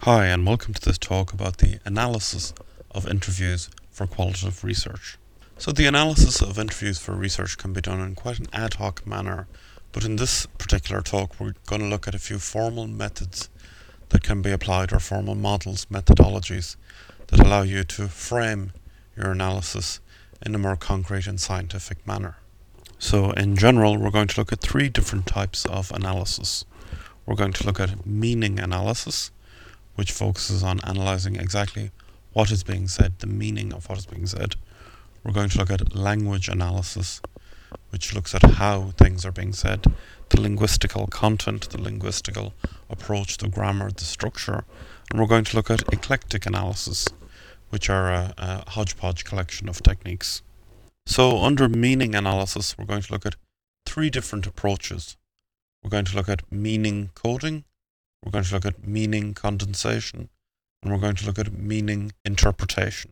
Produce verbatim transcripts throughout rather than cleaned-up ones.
Hi, and welcome to this talk about the analysis of interviews for qualitative research. So the analysis of interviews for research can be done in quite an ad hoc manner, but in this particular talk we're going to look at a few formal methods that can be applied, or formal models, methodologies, that allow you to frame your analysis in a more concrete and scientific manner. So in general, we're going to look at three different types of analysis. We're going to look at meaning analysis, which focuses on analysing exactly what is being said, the meaning of what is being said. We're going to look at language analysis, which looks at how things are being said, the linguistical content, the linguistical approach, the grammar, the structure. And we're going to look at eclectic analysis, which are a, a hodgepodge collection of techniques. So under meaning analysis, we're going to look at three different approaches. We're going to look at meaning coding, we're going to look at meaning condensation, and we're going to look at meaning interpretation.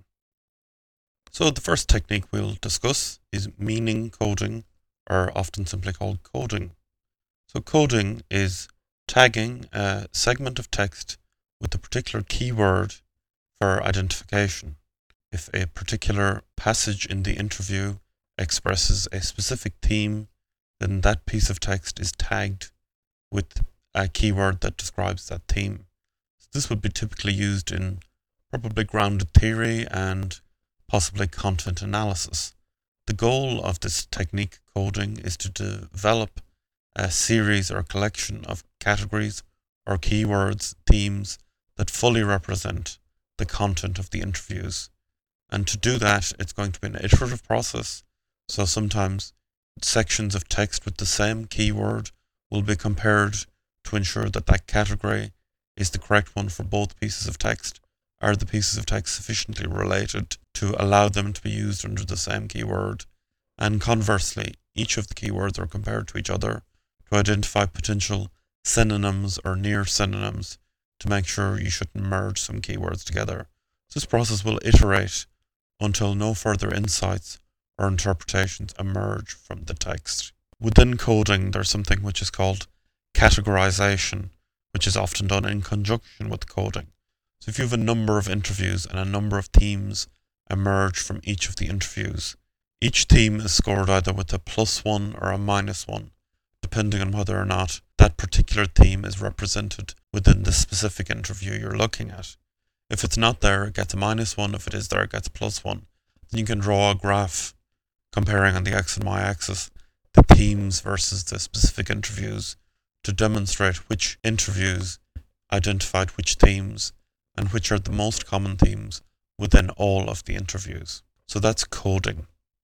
So the first technique we'll discuss is meaning coding, or often simply called coding. So coding is tagging a segment of text with a particular keyword for identification. If a particular passage in the interview expresses a specific theme, then that piece of text is tagged with a keyword that describes that theme. So this would be typically used in probably grounded theory and possibly content analysis. The goal of this technique, coding, is to develop a series or collection of categories or keywords, themes that fully represent the content of the interviews. And to do that, it's going to be an iterative process. So sometimes sections of text with the same keyword will be compared to ensure that that category is the correct one for both pieces of text. Are the pieces of text sufficiently related to allow them to be used under the same keyword? And conversely, each of the keywords are compared to each other to identify potential synonyms or near synonyms to make sure you shouldn't merge some keywords together. So this process will iterate until no further insights or interpretations emerge from the text. Within coding, there's something which is called categorization, which is often done in conjunction with coding. So if you have a number of interviews and a number of themes emerge from each of the interviews, each theme is scored either with a plus one or a minus one, depending on whether or not that particular theme is represented within the specific interview you're looking at. If it's not there, it gets a minus one. If it is there, it gets a plus one. Then you can draw a graph comparing on the x and y axis the themes versus the specific interviews to demonstrate which interviews identified which themes and which are the most common themes within all of the interviews. So that's coding.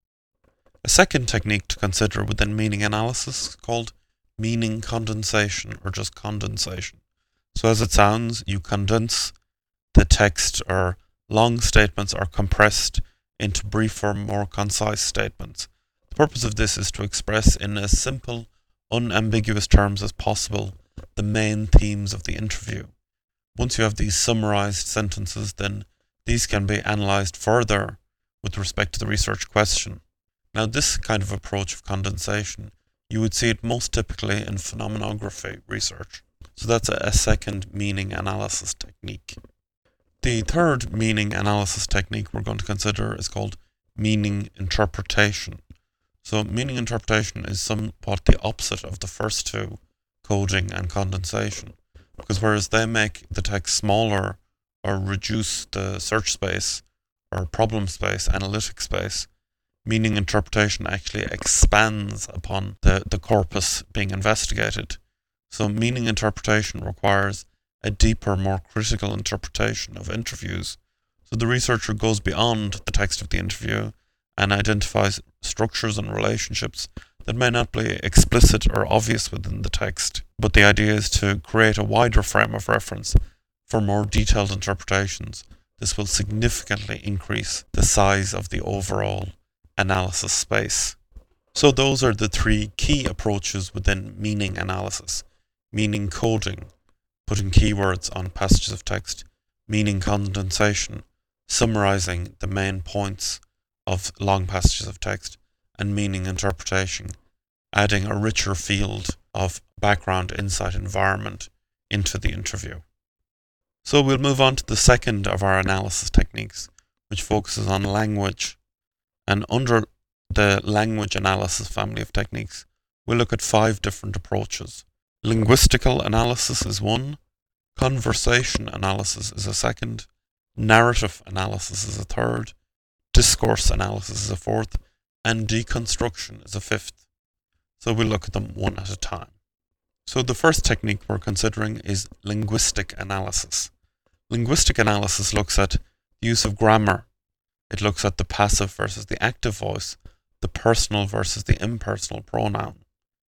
A second technique to consider within meaning analysis is called meaning condensation, or just condensation. So as it sounds, you condense the text, or long statements are compressed into briefer, more concise statements. The purpose of this is to express in as simple, unambiguous terms as possible the main themes of the interview. Once you have these summarized sentences, then these can be analyzed further with respect to the research question. Now, this kind of approach of condensation, you would see it most typically in phenomenography research. So that's a, a second meaning analysis technique. The third meaning analysis technique we're going to consider is called meaning interpretation. So meaning interpretation is somewhat the opposite of the first two, coding and condensation, because whereas they make the text smaller or reduce the search space or problem space, analytic space, meaning interpretation actually expands upon the, the corpus being investigated. So meaning interpretation requires a deeper, more critical interpretation of interviews. So the researcher goes beyond the text of the interview and identifies structures and relationships that may not be explicit or obvious within the text. But the idea is to create a wider frame of reference for more detailed interpretations. This will significantly increase the size of the overall analysis space. So those are the three key approaches within meaning analysis. Meaning coding, putting keywords on passages of text. Meaning condensation, summarizing the main points of long passages of text. And meaning interpretation, adding a richer field of background, insight, environment into the interview. So we'll move on to the second of our analysis techniques, which focuses on language. And under the language analysis family of techniques, we'll look at five different approaches. Linguistical analysis is one, conversation analysis is a second, narrative analysis is a third, discourse analysis is a fourth, and deconstruction is a fifth. So we'll look at them one at a time. So the first technique we're considering is linguistic analysis. Linguistic analysis looks at the use of grammar. It looks at the passive versus the active voice, the personal versus the impersonal pronoun,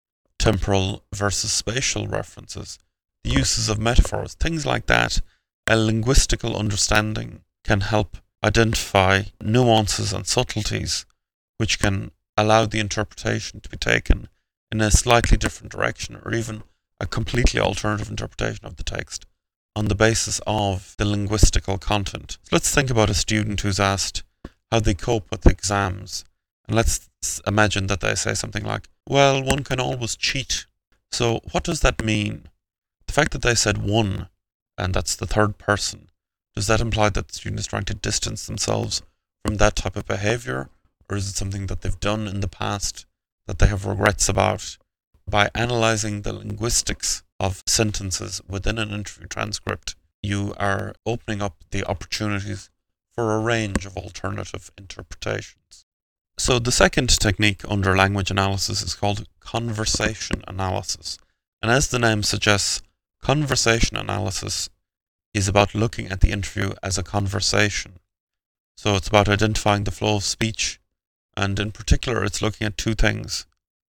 temporal versus spatial references, the uses of metaphors, things like that. A linguistical understanding can help identify nuances and subtleties which can allow the interpretation to be taken in a slightly different direction, or even a completely alternative interpretation of the text on the basis of the linguistical content. So let's think about a student who's asked how they cope with exams. And let's imagine that they say something like, well, one can always cheat. So what does that mean? The fact that they said one, and that's the third person, does that imply that the student is trying to distance themselves from that type of behaviour? Or is it something that they've done in the past that they have regrets about? By analysing the linguistics of sentences within an interview transcript, you are opening up the opportunities for a range of alternative interpretations. So the second technique under language analysis is called conversation analysis. And as the name suggests, conversation analysis is about looking at the interview as a conversation. So it's about identifying the flow of speech, and in particular it's looking at two things.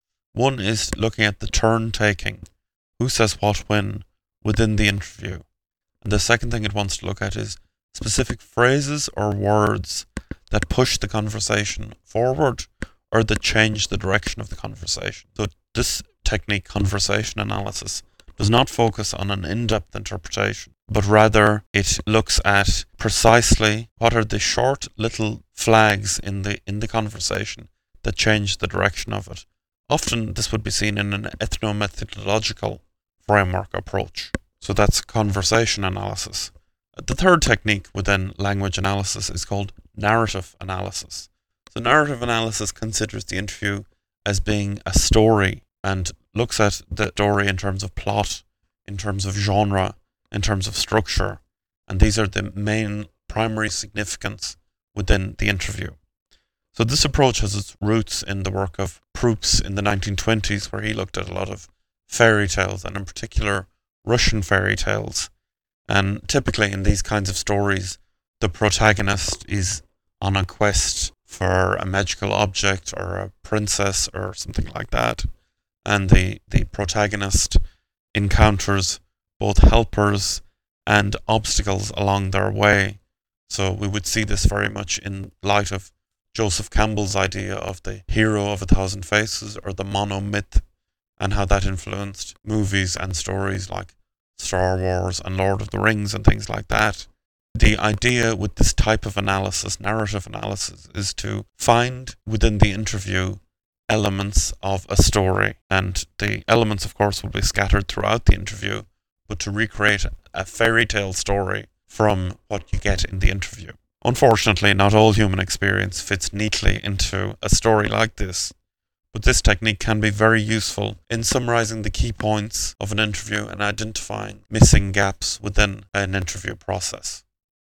One is looking at the turn taking, who says what when, within the interview. And the second thing it wants to look at is specific phrases or words that push the conversation forward or that change the direction of the conversation. So this technique, conversation analysis, does not focus on an in-depth interpretation, but rather it looks at precisely what are the short little flags in the in the conversation that change the direction of it. Often this would be seen in an ethnomethodological framework approach. So that's conversation analysis. The third technique within language analysis is called narrative analysis. So narrative analysis considers the interview as being a story and looks at the story in terms of plot, in terms of genre, in terms of structure. And these are the main primary significance within the interview. So this approach has its roots in the work of Proops in the nineteen twenties, where he looked at a lot of fairy tales, and in particular Russian fairy tales. And typically in these kinds of stories, the protagonist is on a quest for a magical object or a princess or something like that. And the, the protagonist encounters both helpers and obstacles along their way. So we would see this very much in light of Joseph Campbell's idea of the hero of a thousand faces, or the monomyth, and how that influenced movies and stories like Star Wars and Lord of the Rings and things like that. The idea with this type of analysis, narrative analysis, is to find within the interview elements of a story. And the elements, of course, will be scattered throughout the interview, but to recreate a fairy tale story from what you get in the interview. Unfortunately, not all human experience fits neatly into a story like this, but this technique can be very useful in summarizing the key points of an interview and identifying missing gaps within an interview process.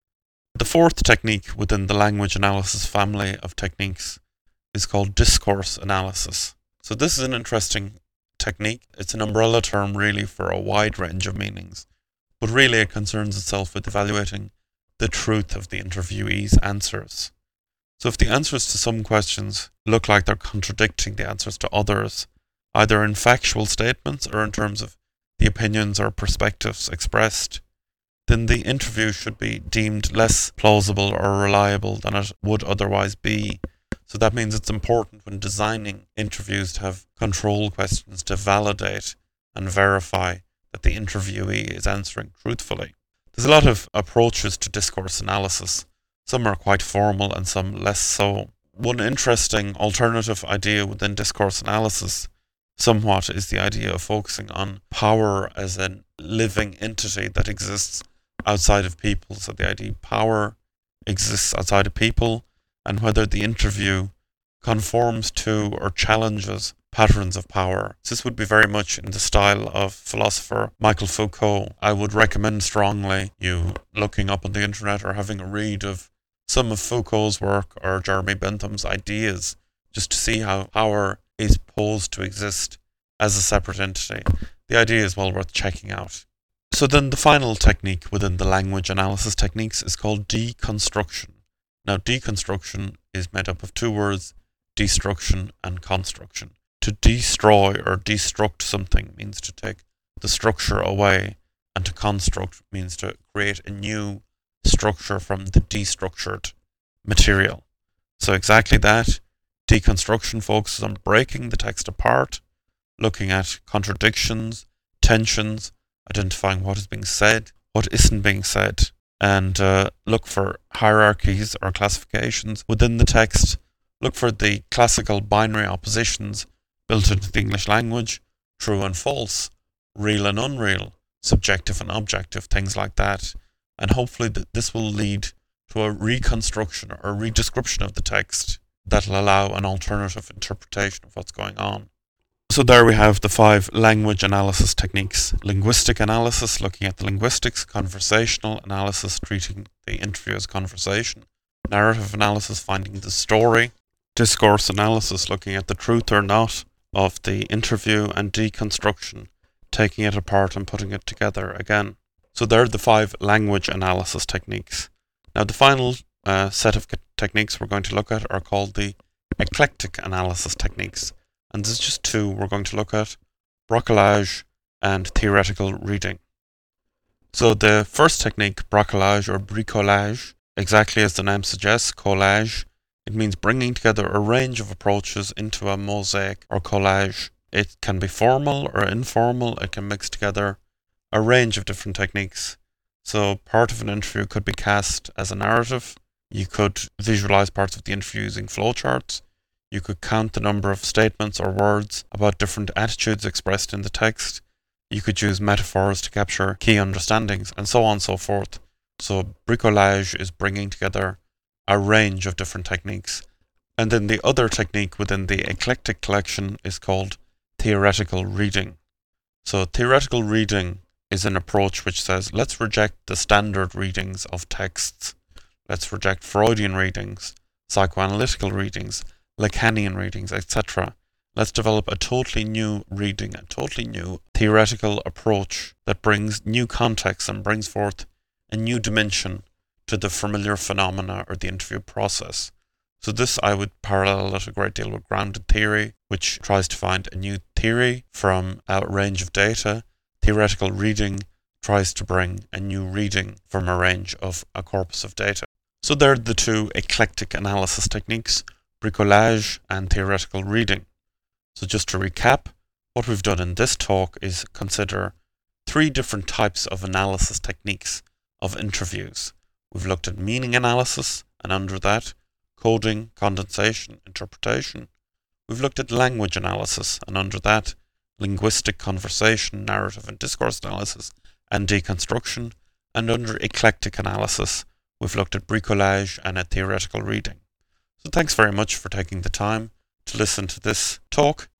The fourth technique within the language analysis family of techniques is called discourse analysis. So this is an interesting technique. It's an umbrella term really for a wide range of meanings, but really it concerns itself with evaluating the truth of the interviewee's answers. So if the answers to some questions look like they're contradicting the answers to others, either in factual statements or in terms of the opinions or perspectives expressed, then the interview should be deemed less plausible or reliable than it would otherwise be. So that means it's important when designing interviews to have control questions to validate and verify that the interviewee is answering truthfully. There's a lot of approaches to discourse analysis. Some are quite formal and some less so. One interesting alternative idea within discourse analysis somewhat is the idea of focusing on power as a living entity that exists outside of people. So the idea power exists outside of people, and whether the interview conforms to or challenges patterns of power. This would be very much in the style of philosopher Michel Foucault. I would recommend strongly you looking up on the internet or having a read of some of Foucault's work or Jeremy Bentham's ideas, just to see how power is posed to exist as a separate entity. The idea is well worth checking out. So then the final technique within the language analysis techniques is called deconstruction. Now deconstruction is made up of two words, destruction and construction. To destroy or destruct something means to take the structure away, and to construct means to create a new structure from the destructured material. So exactly that. Deconstruction focuses on breaking the text apart, looking at contradictions, tensions, identifying what is being said, what isn't being said, and uh, look for hierarchies or classifications within the text. Look for the classical binary oppositions built into the English language, true and false, real and unreal, subjective and objective, things like that. And hopefully th- this will lead to a reconstruction or redescription of the text that will allow an alternative interpretation of what's going on. So there we have the five language analysis techniques. Linguistic analysis, looking at the linguistics. Conversational analysis, treating the interview as conversation. Narrative analysis, finding the story. Discourse analysis, looking at the truth or not of the interview. And deconstruction, taking it apart and putting it together again. So there are the five language analysis techniques. Now the final uh, set of techniques we're going to look at are called the eclectic analysis techniques. And there's just two we're going to look at, bricolage and theoretical reading. So the first technique, bricolage or bricolage, exactly as the name suggests, collage, it means bringing together a range of approaches into a mosaic or collage. It can be formal or informal, it can mix together a range of different techniques. So part of an interview could be cast as a narrative. You could visualize parts of the interview using flowcharts. You could count the number of statements or words about different attitudes expressed in the text. You could use metaphors to capture key understandings, and so on and so forth. So bricolage is bringing together a range of different techniques. And then the other technique within the eclectic collection is called theoretical reading. So theoretical reading is an approach which says, let's reject the standard readings of texts. Let's reject Freudian readings, psychoanalytical readings, Lacanian readings, et cetera. Let's develop a totally new reading, a totally new theoretical approach that brings new context and brings forth a new dimension to the familiar phenomena or the interview process. So this I would parallel it a great deal with grounded theory, which tries to find a new theory from a range of data. Theoretical reading tries to bring a new reading from a range of a corpus of data. So there are the two eclectic analysis techniques, bricolage and theoretical reading. So just to recap, what we've done in this talk is consider three different types of analysis techniques of interviews. We've looked at meaning analysis, and under that, coding, condensation, interpretation. We've looked at language analysis, and under that, linguistic, conversation, narrative and discourse analysis, and deconstruction. And under eclectic analysis, we've looked at bricolage and at theoretical reading. So thanks very much for taking the time to listen to this talk,